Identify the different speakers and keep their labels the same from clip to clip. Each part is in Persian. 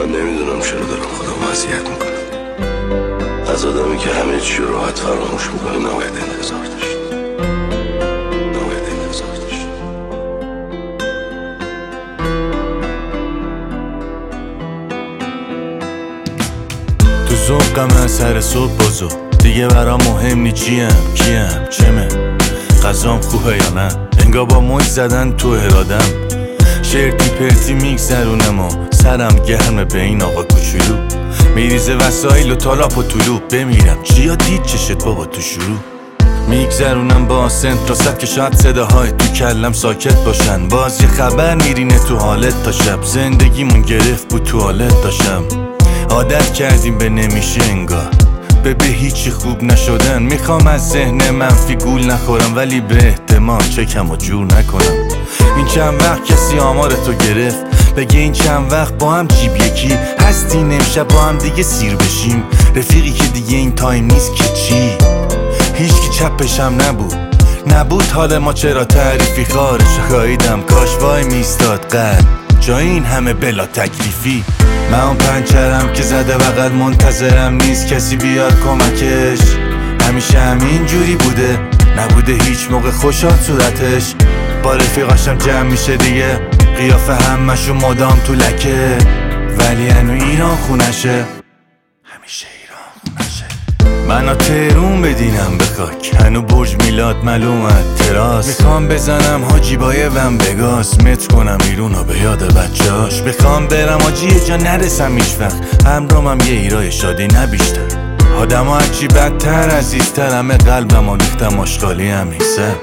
Speaker 1: من نمیدونم چرا دارم خودم اذیت میکنم. از آدمی که همه چی رو راحت فراموش میکنه نباید انتظار داشت.
Speaker 2: تو ذوقم از سر صبح بازو دیگه برام مهم نی چیم کیم چمه غذام خوبه یا نه، انگار با موج زدن تو ارادم. شرطی پرتی میگذرونم و سرم گرمه به این آقا کوچولو. میریزه وسایل و تالاپ و طلوع بمیرم چیا دید چشت بابا تو شروع. میگذرونم با سنت راست که شاید صداهای تو کلم ساکت باشن. باز یه خبر میرینه تو حالت تا شب. زندگیمون گرفت بود توالت داشتم. عادت کردیم به نمیشه انگار به هیچی خوب نشدن. میخوام از ذهن منفی گول نخورم ولی به احتمال چکم و جور نکنم. این چند وقت کسی آمار تو گرفت بگه این چند وقت با هم جیب یکی هستیم امشب با هم دیگه سیر بشیم. رفیقی که دیگه این تایم نیست که چی. هیچکی چپشم نبود حال ما چرا تعریفی خارج خواهیدم کاش وای میستاد قد جا این همه بلا تکلیفی. من اون پنچرم که زده بغل منتظرم نیست کسی بیاد کمکش. همیشه همین جوری بوده نبوده هیچ موقع خوشحال صورتش. با رفیقاشم جمع میشه دیگه قیافه همشون مدام تو لکه. ولی هنو ایران خونشه همیشه ایران خونشه. منو تهرون بدینم به خاک هنو برج میلاد معلومت تراس. میخوام بزنم حاجی بایوم بگاس متر کنم ایرونو به یاد بچهاش. میخوام برم حاجی یه جا نرسم هیچ وقت همرامم یه ایرای شادی نبیشتر. آدم ها هرچی بدتر عزیزتر همه قلبم و ریختم آشغالی هم نیستم.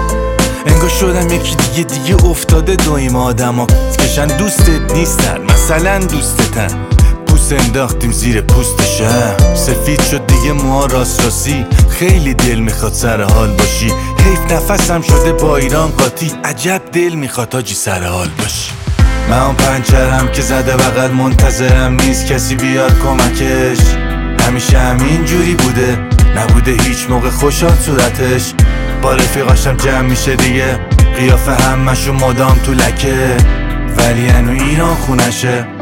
Speaker 2: انگار شدم یکی دیگه افتاده دویم آدم ها کشن دوستت نیستن مثلا دوستتن. پوست انداختیم زیر پوست شهر سفید شد دیگه موها راست راستی. خیلی دل میخواد سر حال باشی حیف نفسم شده با ایران قاطی. عجب دل میخواد حاجی سر حال باشی. من اون پنچرم که زده بغل منتظرم نیست کسی بیاد کمکش. همیشه همین جوری بوده نبوده هیچ موقع خوشحال صورتش. با رفیقاشم جمع میشه دیگه قیافه همشون مدام تو لکه. ولی هنو ایران خونشه